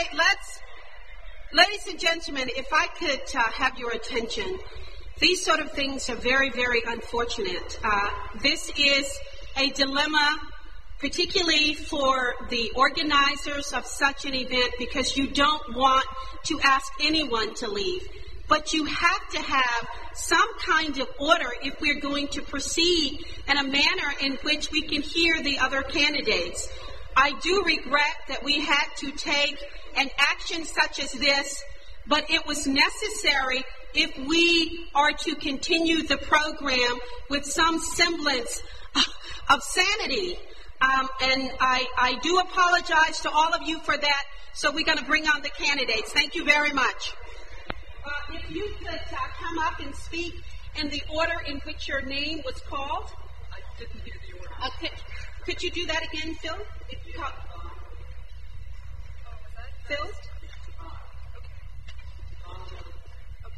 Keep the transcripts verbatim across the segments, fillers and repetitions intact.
Okay, let's, ladies and gentlemen, if I could uh, have your attention. These sort of things are very, very unfortunate. Uh, this is a dilemma, particularly for the organizers of such an event, because you don't want to ask anyone to leave. But you have to have some kind of order if we're going to proceed in a manner in which we can hear the other candidates. I do regret that we had to take an action such as this, but it was necessary if we are to continue the program with some semblance of sanity. Um, and I, I do apologize to all of you for that, so we're going to bring on the candidates. Thank you very much. Uh, if you could uh, come up and speak in the order in which your name was called. I didn't hear the order. Uh, could, could you do that again, Phil? If you call, uh, oh, was that? Phil? Uh, okay. Um, okay.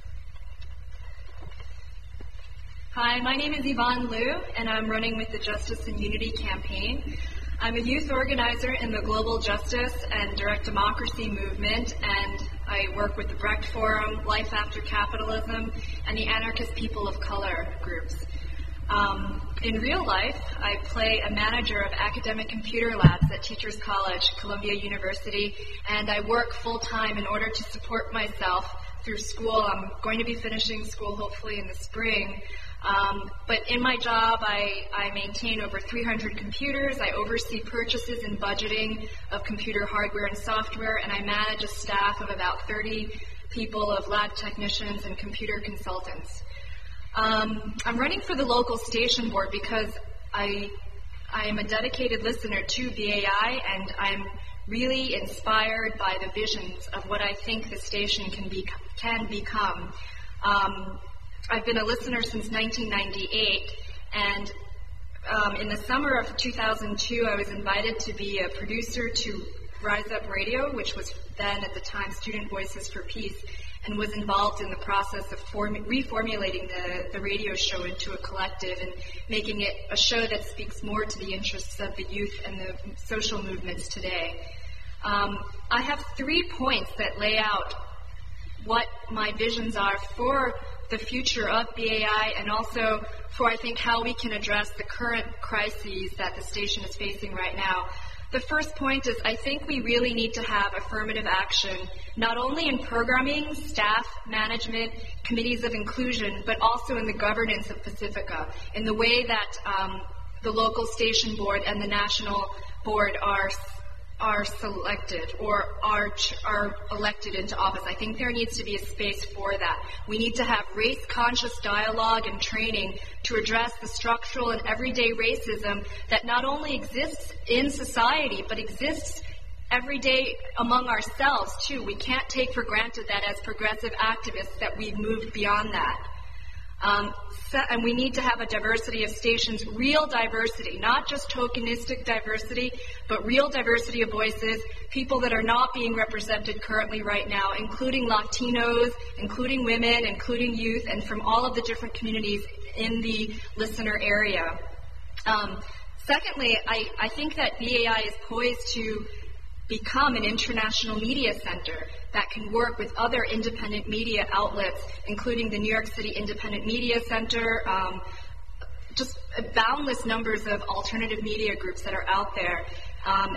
Hi, my name is Yvonne Liu, and I'm running with the Justice and Unity campaign. I'm a youth organizer in the Global Justice and Direct Democracy movement, and I work with the Brecht Forum, Life After Capitalism, and the Anarchist People of Color groups. Um, in real life, I play a manager of academic computer labs at Teachers College, Columbia University, and I work full-time in order to support myself through school. I'm going to be finishing school hopefully in the spring. Um, but in my job, I, I maintain over three hundred computers. I oversee purchases and budgeting of computer hardware and software, and I manage a staff of about thirty people of lab technicians and computer consultants. Um, I'm running for the local station board because I, I am a dedicated listener to B A I, and I'm really inspired by the visions of what I think the station can, be, can become. Um, I've been a listener since nineteen ninety-eight, and um, in the summer of two thousand two, I was invited to be a producer to Rise Up Radio, which was then at the time Student Voices for Peace, and was involved in the process of form- reformulating the, the radio show into a collective and making it a show that speaks more to the interests of the youth and the social movements today. Um, I have three points that lay out what my visions are for the future of B A I, and also for, I think, how we can address the current crises that the station is facing right now. The first point is I think we really need to have affirmative action, not only in programming, staff, management, committees of inclusion, but also in the governance of Pacifica, in the way that um, the local station board and the national board are are selected or are are elected into office. I think there needs to be a space for that. We need to have race-conscious dialogue and training to address the structural and everyday racism that not only exists in society, but exists every day among ourselves, too. We can't take for granted that as progressive activists that we've moved beyond that. Um, so, and we need to have a diversity of stations, real diversity, not just tokenistic diversity, but real diversity of voices, people that are not being represented currently right now, including Latinos, including women, including youth, and from all of the different communities in the listener area. Um, secondly, I, I think that B A I is poised to become an international media center that can work with other independent media outlets, including the New York City Independent Media Center, um, just boundless numbers of alternative media groups that are out there. Um,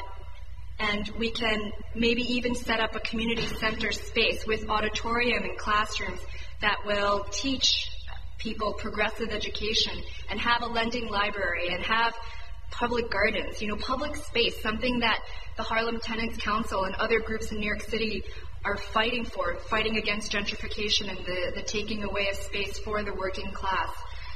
and we can maybe even set up a community center space with auditorium and classrooms that will teach people progressive education and have a lending library and have public gardens, you know, public space, something that the Harlem Tenants Council and other groups in New York City are fighting for, fighting against gentrification and the, the taking away of space for the working class.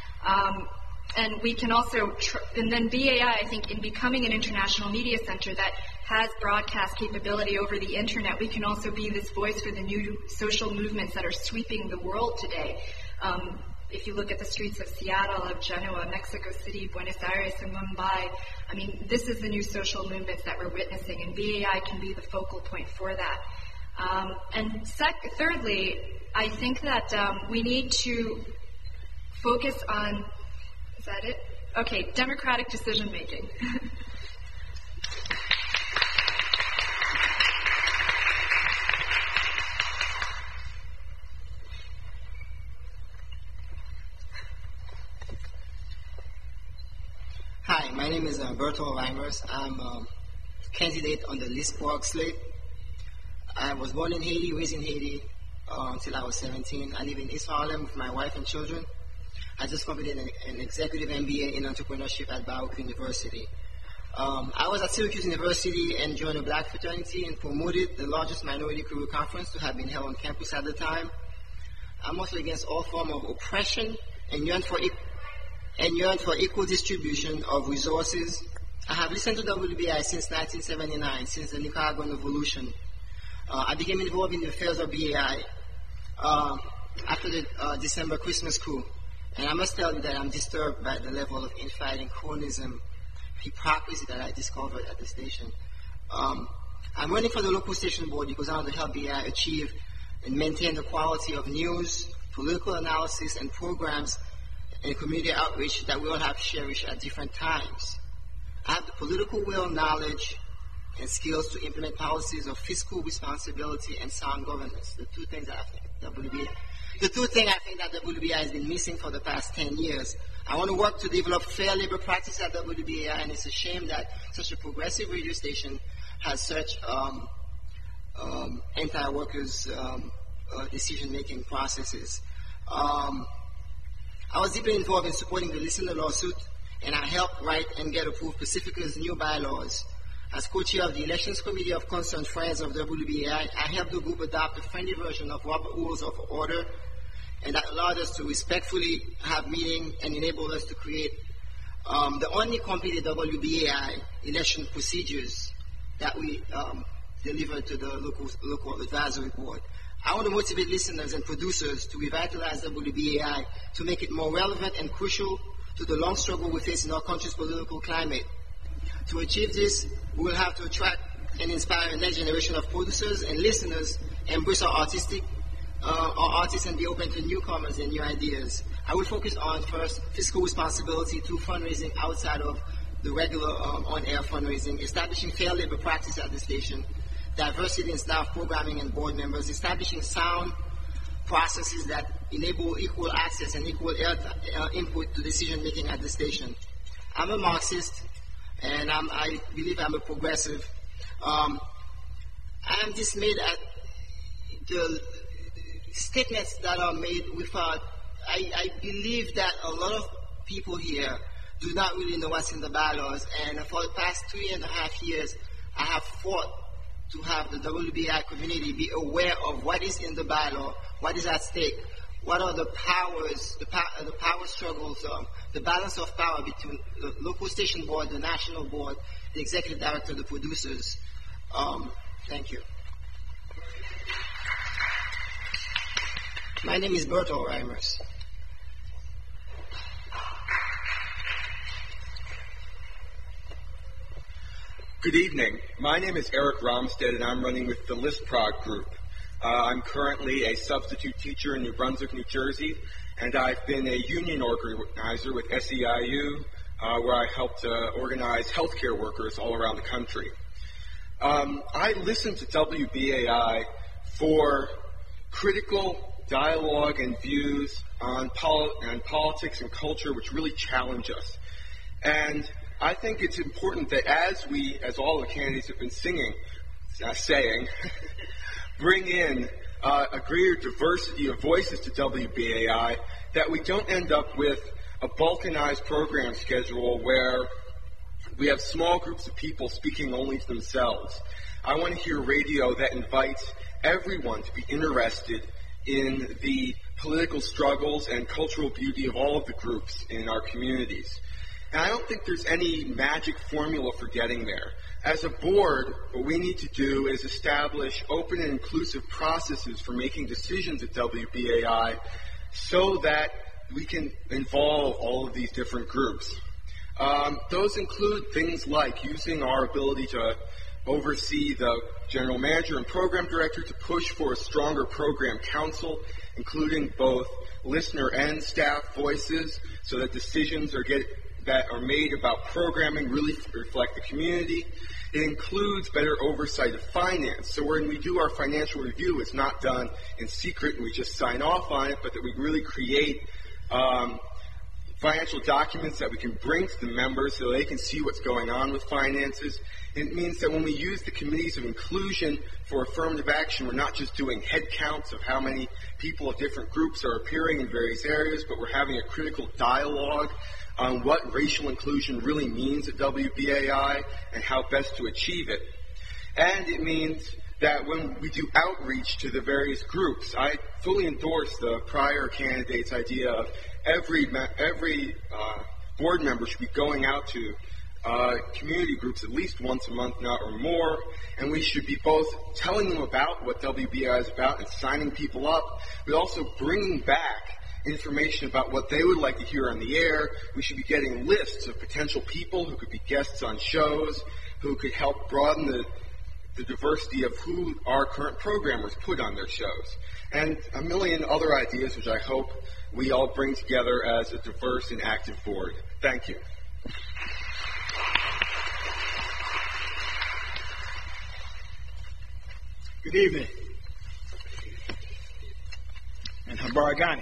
Um, and we can also, tr- and then B A I, I think, in becoming an international media center that has broadcast capability over the internet, we can also be this voice for the new social movements that are sweeping the world today. Um, If you look at the streets of Seattle, of Genoa, Mexico City, Buenos Aires, and Mumbai, I mean, this is the new social movements that we're witnessing, and B A I can be the focal point for that. Um, and sec- thirdly, I think that um, we need to focus on, is that it? Okay, democratic decision making. Berto Reimers. I'm a candidate on the list for slate. I was born in Haiti, raised in Haiti uh, until I was seventeen. I live in East Harlem with my wife and children. I just completed an, an executive M B A in entrepreneurship at Baruch University. Um, I was at Syracuse University and joined a black fraternity and promoted the largest minority career conference to have been held on campus at the time. I'm also against all form of oppression and yearn for, e- and yearn for equal distribution of resources. I have listened to W B I since nineteen seventy-nine, since the Nicaraguan Revolution. Uh, I became involved in the affairs of B A I uh, after the uh, December Christmas coup. And I must tell you that I'm disturbed by the level of infighting, cronyism, hypocrisy that I discovered at the station. Um, I'm running for the local station board because I want to help B A I achieve and maintain the quality of news, political analysis, and programs and community outreach that we all have cherished at different times. I have the political will, knowledge, and skills to implement policies of fiscal responsibility and sound governance. The two things that I think W B I, the two things I think that W B I has been missing for the past ten years. I want to work to develop fair labor practice at W B A I, and it's a shame that such a progressive radio station has such um, um, anti-workers um, uh, decision-making processes. Um, I was deeply involved in supporting the listener lawsuit, and I helped write and get approved Pacifica's new bylaws. As co-chair of the Elections Committee of Concerned Friends of W B A I, I helped the group adopt a friendly version of Robert Rules of Order, and that allowed us to respectfully have meetings and enabled us to create um, the only completed W B A I election procedures that we um, delivered to the local, local advisory board. I want to motivate listeners and producers to revitalize W B A I to make it more relevant and crucial to the long struggle we face in our country's political climate. To achieve this, we will have to attract and inspire a next generation of producers and listeners, embrace our artistic Uh, our artists, and be open to newcomers and new ideas. I will focus on, first, fiscal responsibility through fundraising outside of the regular um, on-air fundraising, establishing fair labor practice at the station, diversity in staff programming and board members, establishing sound processes that enable equal access and equal air, uh, input to decision-making at the station. I'm a Marxist, and I'm, I believe I'm a progressive. Um, I am dismayed at the statements that are made without, I, I believe that a lot of people here do not really know what's in the bylaws, and for the past three and a half years, I have fought to have the W B I community be aware of what is in the bylaw, what is at stake, what are the powers, the, pow- the power struggles, um, the balance of power between the local station board, the national board, the executive director, the producers. Um, thank you. My name is Berto Reimers. Good evening. My name is Eric Romstead, and I'm running with the ListProg group. Uh, I'm currently a substitute teacher in New Brunswick, New Jersey, and I've been a union organizer with S E I U, uh, where I helped uh, organize healthcare workers all around the country. Um, I listen to W B A I for critical dialogue and views on, pol- on politics and culture which really challenge us. And I think it's important that as we, as all the candidates have been singing, uh, saying, bring in uh, a greater diversity of voices to W B A I, that we don't end up with a balkanized program schedule where we have small groups of people speaking only to themselves. I want to hear radio that invites everyone to be interested in the political struggles and cultural beauty of all of the groups in our communities. And I don't think there's any magic formula for getting there. As a board, what we need to do is establish open and inclusive processes for making decisions at W B A I so that we can involve all of these different groups. Um, those include things like using our ability to oversee the general manager and program director to push for a stronger program council, including both listener and staff voices, so that decisions are get, that are made about programming really reflect the community. It includes better oversight of finance. So when we do our financial review, it's not done in secret and we just sign off on it, but that we really create um, financial documents that we can bring to the members so they can see what's going on with finances. It means that when we use the committees of inclusion for affirmative action, we're not just doing head counts of how many people of different groups are appearing in various areas, but we're having a critical dialogue on what racial inclusion really means at W B A I and how best to achieve it. And it means that when we do outreach to the various groups, I fully endorse the prior candidate's idea of every, every uh, board member should be going out to uh, community groups at least once a month, not or more, and we should be both telling them about what W B A I is about and signing people up, but also bringing back information about what they would like to hear on the air. We should be getting lists of potential people who could be guests on shows, who could help broaden the the diversity of who our current programmers put on their shows, and a million other ideas which I hope we all bring together as a diverse and active board. Thank you. Good evening. And Habaragani.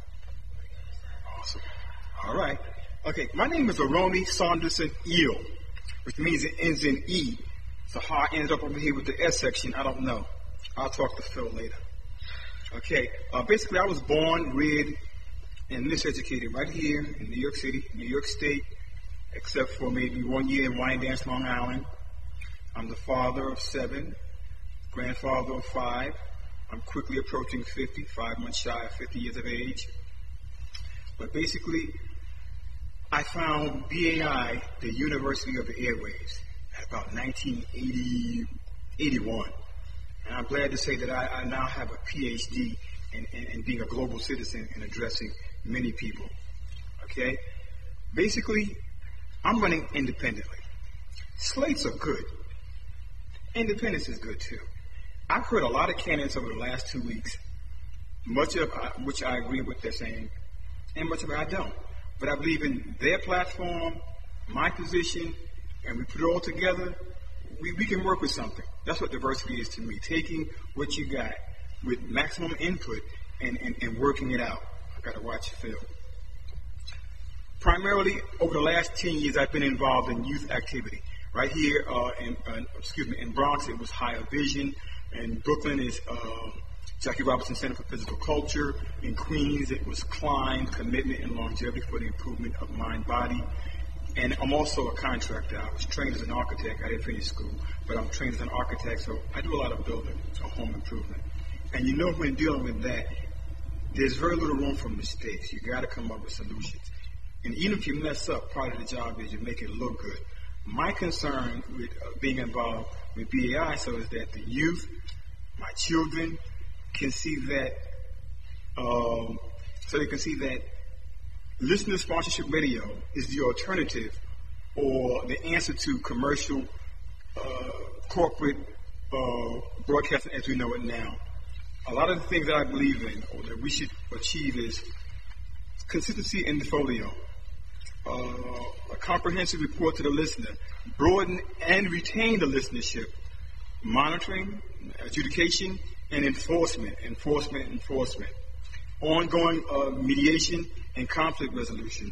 Awesome. All right. Okay, my name is Aroni Saunderson Eel, which means it ends in E. So how I ended up over here with the S section, I don't know. I'll talk to Phil later. Okay, uh, basically I was born, reared, and miseducated right here in New York City, New York State, except for maybe one year in Wyandanch, Long Island. I'm the father of seven, grandfather of five. I'm quickly approaching fifty, five months shy of fifty years of age. But basically, I found B A I, the University of the Airwaves, at about nineteen eighty, eighty-one. And I'm glad to say that I, I now have a P H D in, in, in being a global citizen and addressing many people. Okay? Basically, I'm running independently. Slates are good. Independence is good too. I've heard a lot of candidates over the last two weeks, much of uh, which I agree with they're saying, and much of it I don't. But I believe in their platform, my position, and we put it all together, we, we can work with something. That's what diversity is to me, taking what you got with maximum input and, and, and working it out. I've got to watch Phil. Primarily, over the last ten years, I've been involved in youth activity. Right here uh, in, uh, excuse me, in Bronx, it was Higher Vision. In Brooklyn, is uh, Jackie Robinson Center for Physical Culture. In Queens, it was Klein, Commitment and Longevity for the Improvement of Mind, Body. And I'm also a contractor. I was trained as an architect. I didn't finish school, but I'm trained as an architect, so I do a lot of building, so home improvement. And you know when dealing with that, there's very little room for mistakes. You got to come up with solutions. And even if you mess up, part of the job is you make it look good. My concern with uh, being involved with B A I so is that the youth, my children, can see that, um, so they can see that listener sponsorship radio is the alternative or the answer to commercial, uh, corporate uh, broadcasting as we know it now. A lot of the things that I believe in or that we should achieve is consistency in the folio, uh, a comprehensive report to the listener, broaden and retain the listenership, monitoring, adjudication, and enforcement, enforcement, enforcement, ongoing uh, mediation and conflict resolution,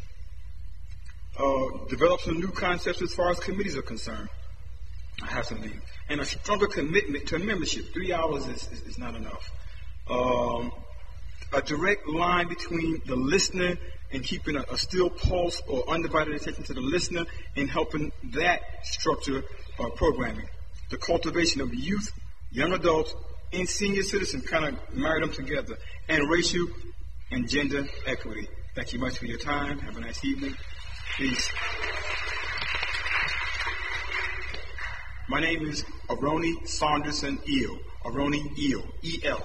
uh, develop some new concepts as far as committees are concerned. I have some names. And a stronger commitment to membership. Three hours is, is, is not enough. Um, a direct line between the listener and keeping a, a still pulse or undivided attention to the listener and helping that structure uh, programming. The cultivation of youth, young adults, and senior citizens, kind of marry them together. And racial and gender equity. Thank you much for your time. Have a nice evening. Peace. My name is Aroni Saunderson Eel. Aroni Eel. E L.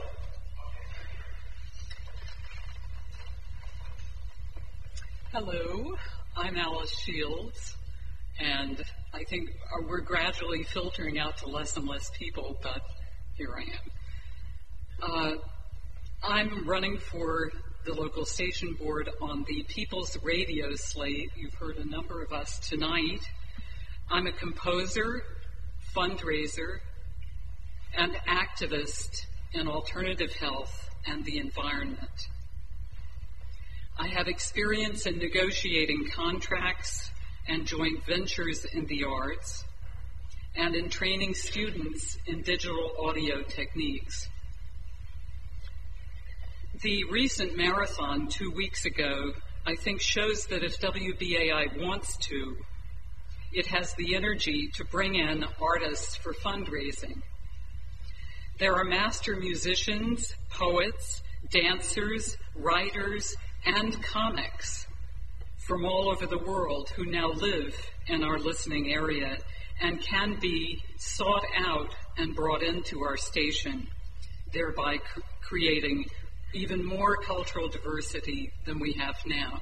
Hello, I'm Alice Shields, and I think uh, we're gradually filtering out to less and less people, but here I am. Uh, I'm running for the local station board on the People's Radio slate. You've heard a number of us tonight. I'm a composer, fundraiser, and activist in alternative health and the environment. I have experience in negotiating contracts and joint ventures in the arts, and in training students in digital audio techniques. The recent marathon two weeks ago, I think, shows that if W B A I wants to, it has the energy to bring in artists for fundraising. There are master musicians, poets, dancers, writers, and comics from all over the world who now live in our listening area and can be sought out and brought into our station, thereby c- creating even more cultural diversity than we have now.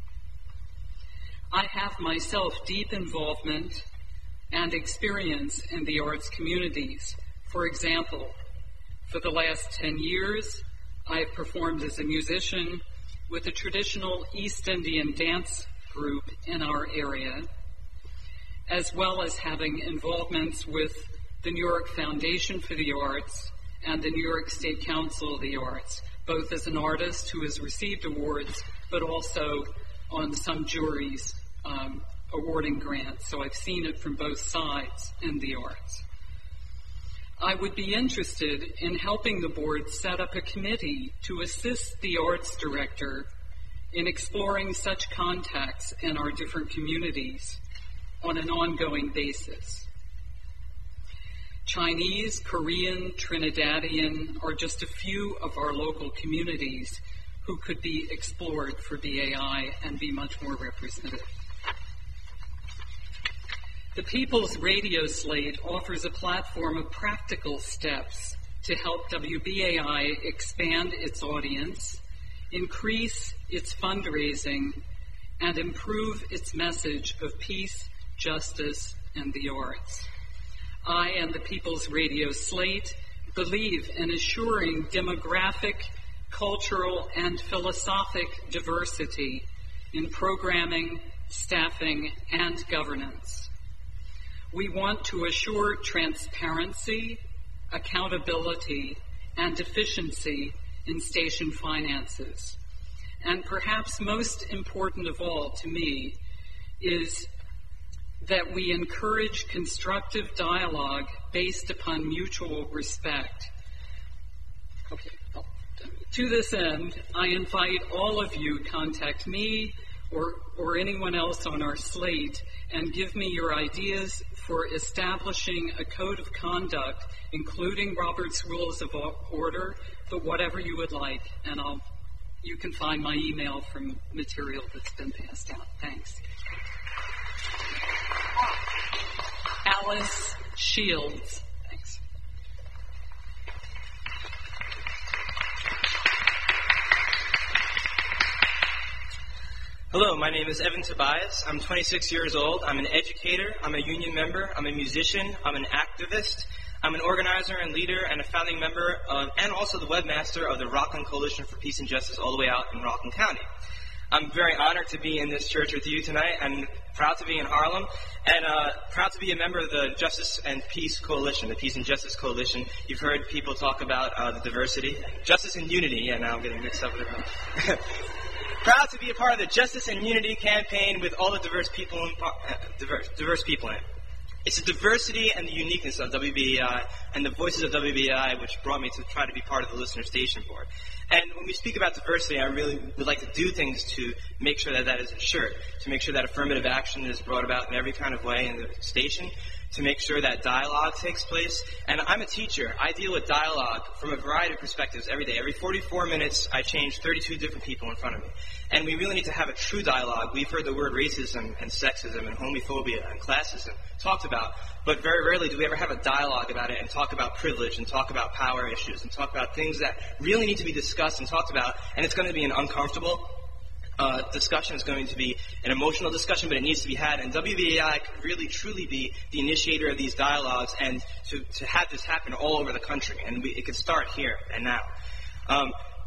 I have myself deep involvement and experience in the arts communities. For example, for the last ten years, I have performed as a musician with a traditional East Indian dance group in our area, as well as having involvements with the New York Foundation for the Arts and the New York State Council of the Arts, both as an artist who has received awards, but also on some juries um, awarding grants. So I've seen it from both sides in the arts. I would be interested in helping the board set up a committee to assist the arts director in exploring such contacts in our different communities on an ongoing basis. Chinese, Korean, Trinidadian are just a few of our local communities who could be explored for B A I and be much more representative. The People's Radio Slate offers a platform of practical steps to help W B A I expand its audience, increase its fundraising, and improve its message of peace, justice, and the arts. I and the People's Radio Slate believe in assuring demographic, cultural, and philosophic diversity in programming, staffing, and governance. We want to assure transparency, accountability, and efficiency in station finances. And perhaps most important of all to me is that we encourage constructive dialogue based upon mutual respect. Okay. To this end, I invite all of you to contact me or, or anyone else on our slate and give me your ideas for establishing a code of conduct, including Robert's Rules of Order, but whatever you would like, and I'll, you can find my email from material that's been passed out. Thanks. Alice Shields. Thanks. Hello, my name is Evan Tobias. I'm twenty-six years old. I'm an educator. I'm a union member. I'm a musician. I'm an activist. I'm an organizer and leader and a founding member of, and also the webmaster of the Rockland Coalition for Peace and Justice all the way out in Rockland County. I'm very honored to be in this church with you tonight. I'm proud to be in Harlem and uh, proud to be a member of the Justice and Peace Coalition, the Peace and Justice Coalition. You've heard people talk about uh, the diversity, justice and unity. Yeah, now I'm getting mixed up with it. Proud to be a part of the Justice and Unity campaign with all the diverse people in, uh, diverse, diverse people in it. It's the diversity and the uniqueness of W B A I and the voices of W B A I which brought me to try to be part of the Listener Station Board. And when we speak about diversity, I really would like to do things to make sure that that is ensured, to make sure that affirmative action is brought about in every kind of way in the station, to make sure that dialogue takes place. And I'm a teacher. I deal with dialogue from a variety of perspectives every day. Every forty-four minutes, I change thirty-two different people in front of me. And we really need to have a true dialogue. We've heard the word racism and sexism and homophobia and classism talked about, but very rarely do we ever have a dialogue about it and talk about privilege and talk about power issues and talk about things that really need to be discussed and talked about. And it's going to be an uncomfortable Uh, discussion. Is going to be an emotional discussion, but it needs to be had. And W B A I could really, truly be the initiator of these dialogues and to, to have this happen all over the country. And we, it could start here and now. Um,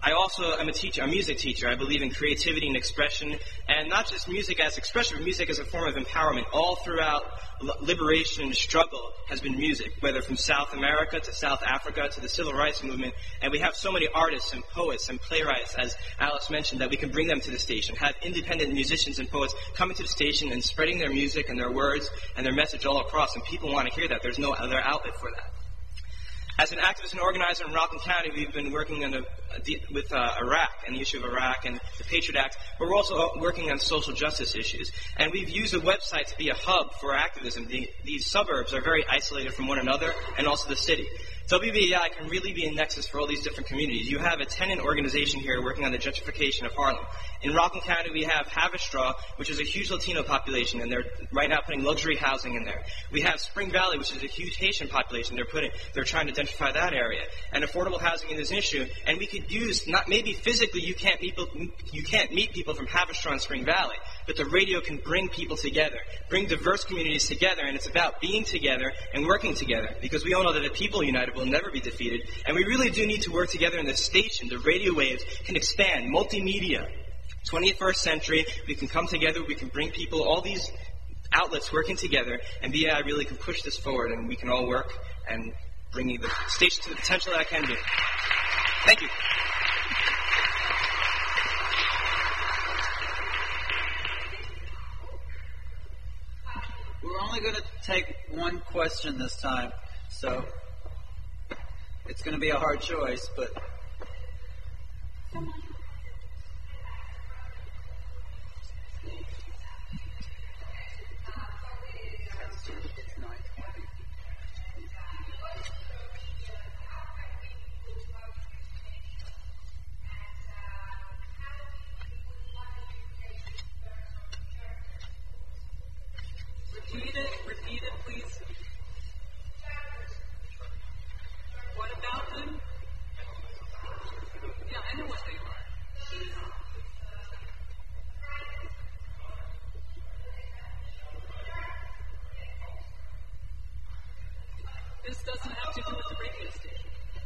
I also am a teacher, a music teacher. I believe in creativity and expression, and not just music as expression, but music as a form of empowerment. All throughout liberation and struggle has been music, whether from South America to South Africa to the Civil Rights Movement. And we have so many artists and poets and playwrights, as Alice mentioned, that we can bring them to the station, have independent musicians and poets coming to the station and spreading their music and their words and their message all across, and people want to hear that. There's no other outlet for that. As an activist and organizer in Rockland County, we've been working on a, a, with uh, Iraq and the issue of Iraq and the Patriot Act, but we're also working on social justice issues. And we've used a website to be a hub for activism. The, these suburbs are very isolated from one another, and also the city. W B A I can really be a nexus for all these different communities. You have a tenant organization here working on the gentrification of Harlem. In Rockland County, we have Haverstraw, which is a huge Latino population, and they're right now putting luxury housing in there. We have Spring Valley, which is a huge Haitian population. They're putting, they're trying to gentrify that area. And affordable housing is an issue. And we could use, not maybe physically, you can't meet people, you can't meet people from Haverstraw and Spring Valley, but the radio can bring people together, bring diverse communities together, and it's about being together and working together, because we all know that the people united will never be defeated, and we really do need to work together in the station. The radio waves can expand, multimedia. twenty-first century, we can come together, we can bring people, all these outlets working together, and B A I really can push this forward, and we can all work and bring the station to the potential that it can be. Thank you. We're only going to take one question this time, so it's going to be a hard choice, but... Repeat it, repeat it, please. What about them? Yeah, I know what they are. This doesn't have to do with the radio station.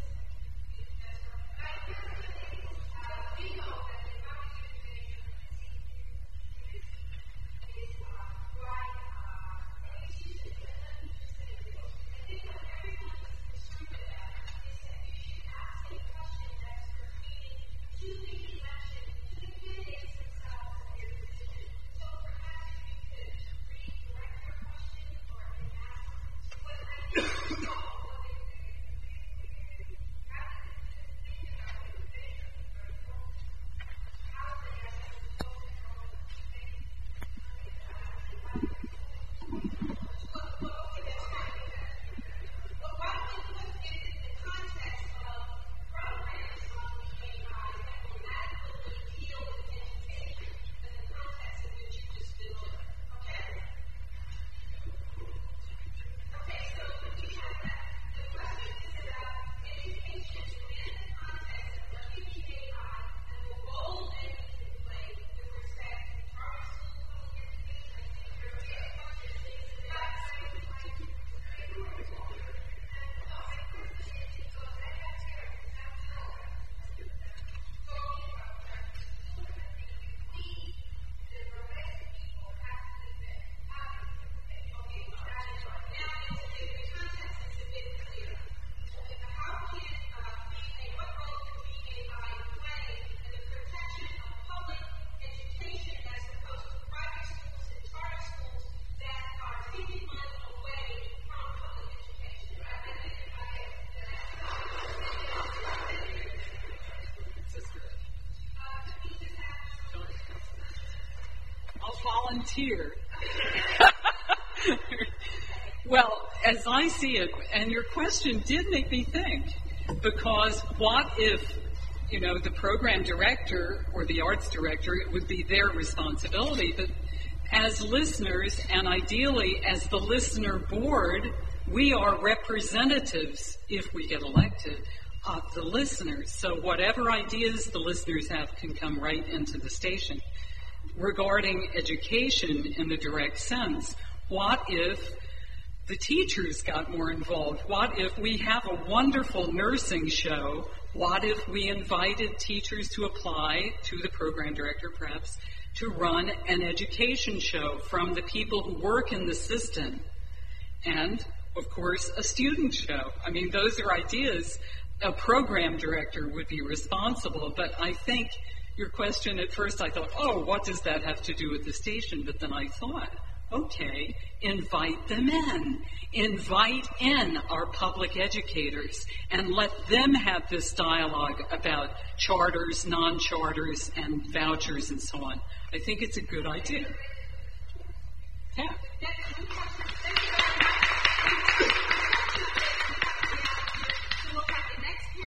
Volunteer. Well, as I see it, and your question did make me think, because what if, you know, the program director or the arts director, it would be their responsibility, but as listeners, and ideally as the listener board, we are representatives, if we get elected, of the listeners. So whatever ideas the listeners have can come right into the station. Regarding education in the direct sense, what if the teachers got more involved? What if we have a wonderful nursing show? What if we invited teachers to apply to the program director, perhaps, to run an education show from the people who work in the system? And, of course, a student show. I mean, those are ideas. A program director would be responsible, but I think your question at first, I thought, oh, what does that have to do with the station? But then I thought, okay, invite them in. Invite in our public educators and let them have this dialogue about charters, non-charters, and vouchers and so on. I think it's a good idea. Yeah.